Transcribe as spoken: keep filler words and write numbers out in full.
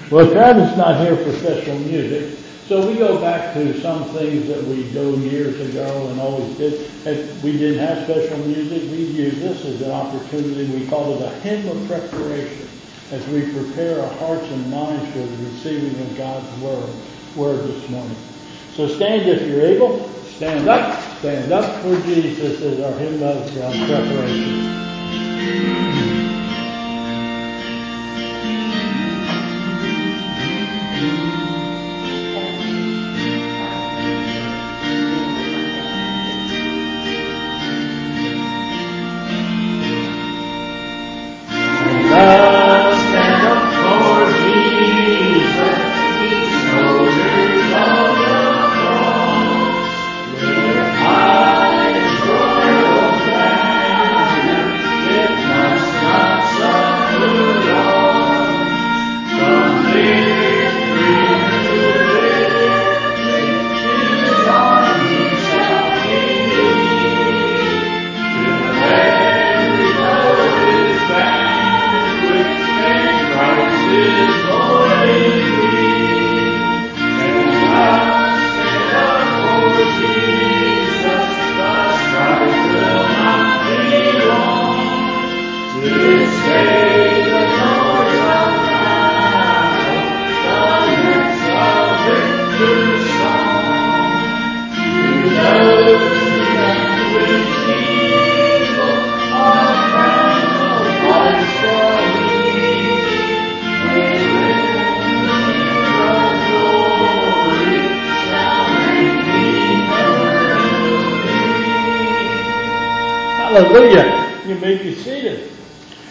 Well, Travis not here for special music, so we go back to some things that we do years ago and always did. If we didn't have special music, we use this as an opportunity. We call it a hymn of preparation as we prepare our hearts and minds for the receiving of God's word, word this morning. So stand if you're able. Stand up. Stand up for Jesus as our hymn of uh, preparation. Hallelujah. You may be seated.